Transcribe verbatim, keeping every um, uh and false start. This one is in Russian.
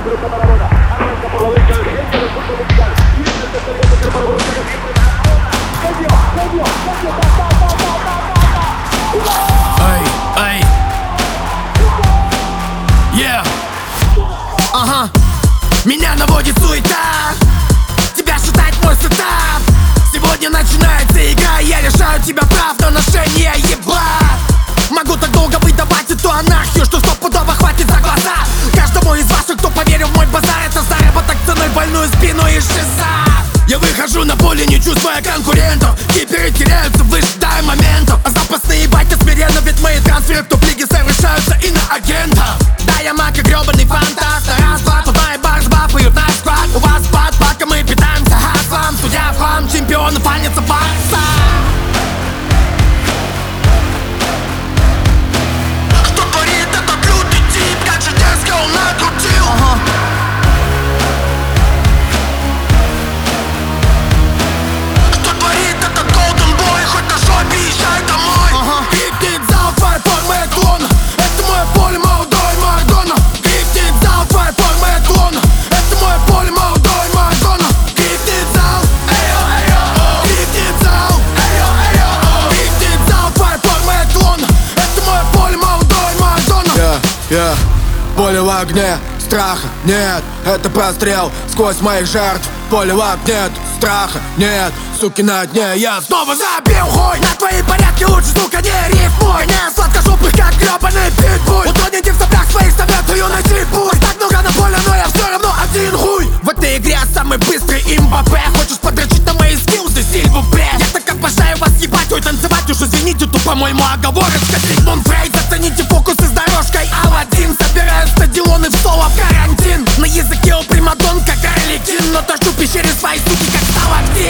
Эй, эй, yeah. Ага, меня наводит суета, тебя шатает мой сетап. Сегодня начинается игра, я лишаю тебя прав на ношение ебла. Могу так долго выдавать эту анархию, что стопудово хватит за глаза. Каждому из ваших, кто поверил в мой базар, это заработок ценой больную спину и шиза. Я выхожу на поле, не чувствуя конкурентов. Киперы теряются, выжидая моментов. А запасные батя смиренно, ведь мои трансферы в топ-лиге совершаются и на агентов. Да, я маг и гребаный фантаст. На раз, два, туда и барс бафают наш склад. У вас спад, пока мы питаемся хаслом. Судья в хлам, чемпион, фанится барса. Что творит этот лютый тип? Как же дерзко он накрутил. Ага. Езжай домой. Ага. Крикнет зал, твоя форма и клон. Это мое поле, молодой Марадона. Крикнет зал, твоя форма и клон. Это мое поле, молодой Марадона. Крикнет зал, эйо, эйо. Крикнет зал, эйо, эйо. Крикнет зал, твоя форма и клон. Это мое поле, молодой Марадона. Yeah, yeah. Поле в огне, страха нет. Это прострел сквозь моих жертв. Поле в огне, страха нет. Суки на дне, я снова забил хуй. На твои порядки лучше, сука, не рифмуй. Не сладкожопых, как гребаный питбуль. Утоните в соплях своих, советую найти путь. Так много на поле, но я все равно один хуй. В этой игре я самый быстрый имбапе. Хочешь подрочить на мои скиллзы, сильвупре. Я так обожаю вас ебать, ой, танцевать уж извините, тут, по-моему, оговорочка. Сигмунд Фрейд, зацените фокусы с дорожкой. Аладдин, собираю стадионы в соло в карантин. На языке у примадон, как Арлекин. Но торчу в пещере своей суки, как Саладин.